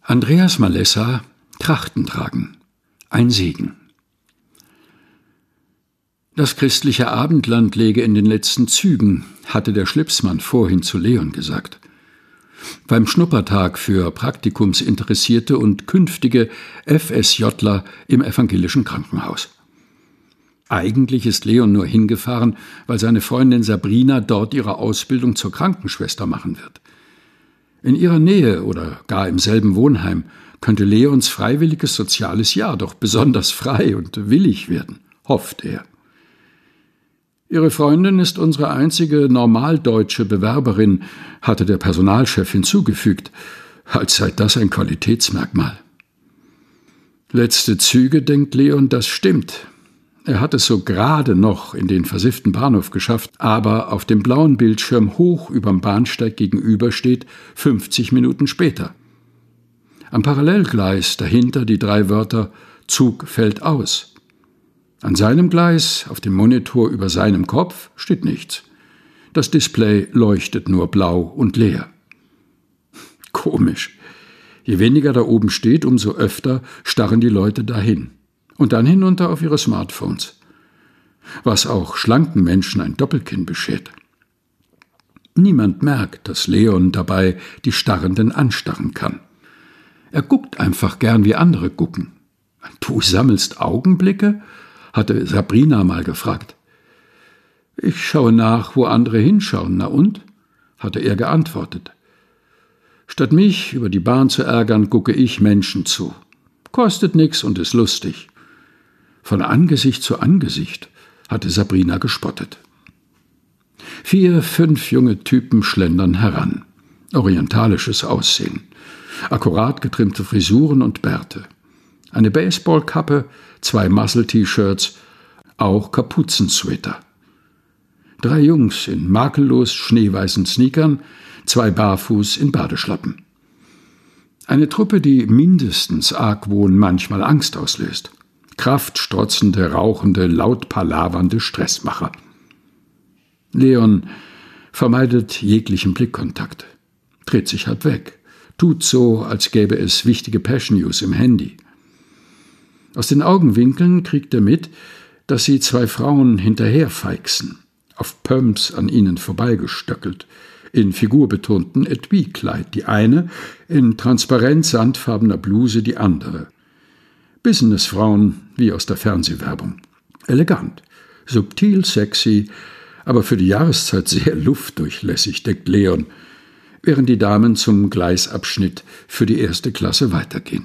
Andreas Malessa, Trachten tragen. Ein Segen. Das christliche Abendland läge in den letzten Zügen, hatte der Schlipsmann vorhin zu Leon gesagt. Beim Schnuppertag für Praktikumsinteressierte und künftige FSJler im evangelischen Krankenhaus. Eigentlich ist Leon nur hingefahren, weil seine Freundin Sabrina dort ihre Ausbildung zur Krankenschwester machen wird. In ihrer Nähe oder gar im selben Wohnheim könnte Leons freiwilliges soziales Jahr doch besonders frei und willig werden, hofft er. Ihre Freundin ist unsere einzige normaldeutsche Bewerberin, hatte der Personalchef hinzugefügt, als sei das ein Qualitätsmerkmal. Letzte Züge, denkt Leon, das stimmt. Er hat es so gerade noch in den versifften Bahnhof geschafft, aber auf dem blauen Bildschirm hoch überm Bahnsteig gegenüber steht 50 Minuten später. Am Parallelgleis dahinter die 3 Wörter Zug fällt aus. An seinem Gleis, auf dem Monitor über seinem Kopf, steht nichts. Das Display leuchtet nur blau und leer. Komisch. Je weniger da oben steht, umso öfter starren die Leute dahin. Und dann hinunter auf ihre Smartphones. Was auch schlanken Menschen ein Doppelkinn beschert. Niemand merkt, dass Leon dabei die Starrenden anstarren kann. Er guckt einfach gern, wie andere gucken. »Du sammelst Augenblicke?« hatte Sabrina mal gefragt. »Ich schaue nach, wo andere hinschauen, na und?« hatte er geantwortet. »Statt mich über die Bahn zu ärgern, gucke ich Menschen zu. Kostet nix und ist lustig.« Von Angesicht zu Angesicht hatte Sabrina gespottet. 4, 5 junge Typen schlendern heran. Orientalisches Aussehen. Akkurat getrimmte Frisuren und Bärte. Eine Baseballkappe, 2 Muscle-T-Shirts, auch Kapuzensweater. 3 Jungs in makellos schneeweißen Sneakern, 2 barfuß in Badeschlappen. Eine Truppe, die mindestens Argwohn, manchmal Angst auslöst. Kraftstrotzende, rauchende, laut palavernde Stressmacher. Leon vermeidet jeglichen Blickkontakt, dreht sich halb weg, tut so, als gäbe es wichtige Passion-News im Handy. Aus den Augenwinkeln kriegt er mit, dass sie 2 Frauen hinterherfeixen, auf Pumps an ihnen vorbeigestöckelt, in figurbetonten Etui-Kleid, die eine, in transparent sandfarbener Bluse die andere. Businessfrauen wie aus der Fernsehwerbung. Elegant, subtil, sexy, aber für die Jahreszeit sehr luftdurchlässig, denkt Leon, während die Damen zum Gleisabschnitt für die 1. Klasse weitergehen.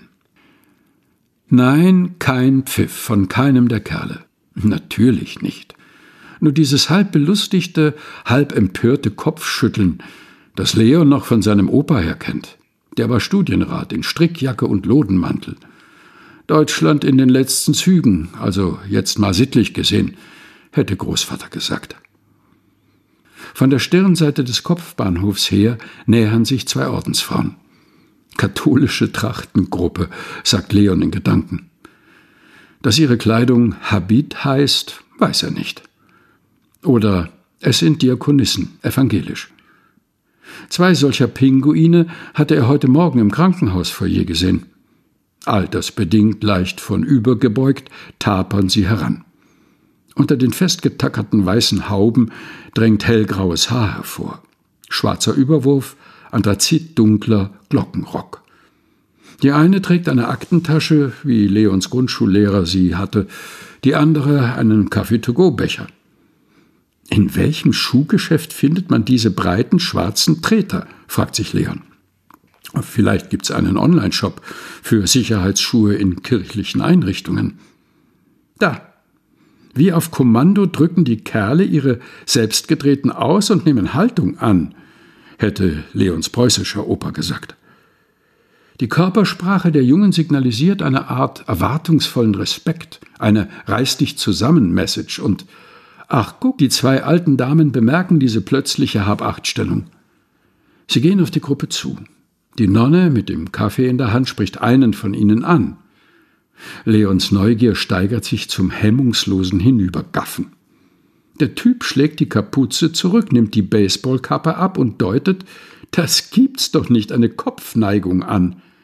Nein, kein Pfiff von keinem der Kerle. Natürlich nicht. Nur dieses halb belustigte, halb empörte Kopfschütteln, das Leon noch von seinem Opa her kennt. Der war Studienrat in Strickjacke und Lodenmantel. Deutschland in den letzten Zügen, also jetzt mal sittlich gesehen, hätte Großvater gesagt. Von der Stirnseite des Kopfbahnhofs her nähern sich 2 Ordensfrauen. Katholische Trachtengruppe, sagt Leon in Gedanken. Dass ihre Kleidung Habit heißt, weiß er nicht. Oder es sind Diakonissen, evangelisch. 2 solcher Pinguine hatte er heute Morgen im Krankenhausfoyer gesehen. Altersbedingt leicht vornübergebeugt, tapern sie heran. Unter den festgetackerten weißen Hauben drängt hellgraues Haar hervor. Schwarzer Überwurf, anthrazitdunkler Glockenrock. Die eine trägt eine Aktentasche, wie Leons Grundschullehrer sie hatte, die andere einen Kaffee-to-go-Becher. In welchem Schuhgeschäft findet man diese breiten schwarzen Treter, fragt sich Leon. Vielleicht gibt's einen Online-Shop für Sicherheitsschuhe in kirchlichen Einrichtungen. Da! Wie auf Kommando drücken die Kerle ihre Selbstgedrehten aus und nehmen Haltung an, hätte Leons preußischer Opa gesagt. Die Körpersprache der Jungen signalisiert eine Art erwartungsvollen Respekt, eine Reiß-dich-zusammen-Message und ach, guck, die 2 alten Damen bemerken diese plötzliche Hab-Acht-Stellung. Sie gehen auf die Gruppe zu. Die Nonne mit dem Kaffee in der Hand spricht einen von ihnen an. Leons Neugier steigert sich zum hemmungslosen Hinübergaffen. Der Typ schlägt die Kapuze zurück, nimmt die Baseballkappe ab und deutet, das gibt's doch nicht, eine Kopfneigung an.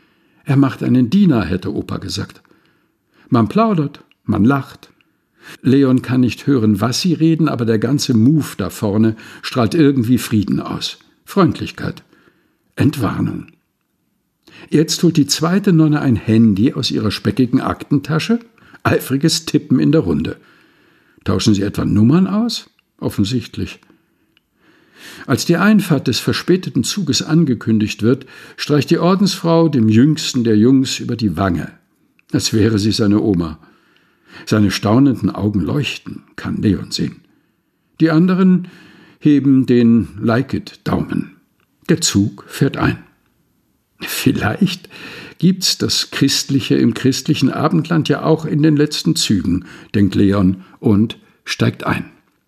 Er macht einen Diener, hätte Opa gesagt. Man plaudert, man lacht. Leon kann nicht hören, was sie reden, aber der ganze Move da vorne strahlt irgendwie Frieden aus. Freundlichkeit. Entwarnung. Jetzt holt die zweite Nonne ein Handy aus ihrer speckigen Aktentasche. Eifriges Tippen in der Runde. Tauschen sie etwa Nummern aus? Offensichtlich. Als die Einfahrt des verspäteten Zuges angekündigt wird, streicht die Ordensfrau dem jüngsten der Jungs über die Wange, als wäre sie seine Oma. Seine staunenden Augen leuchten, kann Leon sehen. Die anderen heben den Like-it-Daumen. Der Zug fährt ein. Vielleicht gibt's das Christliche im christlichen Abendland ja auch in den letzten Zügen, denkt Leon und steigt ein.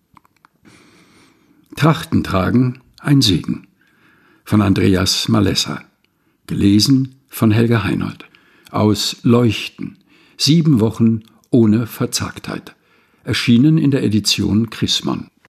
Trachten tragen, ein Segen. Von Andreas Malessa. Gelesen von Helga Heinold. Aus Leuchten. 7 Wochen ohne Verzagtheit. Erschienen in der Edition Chrismon.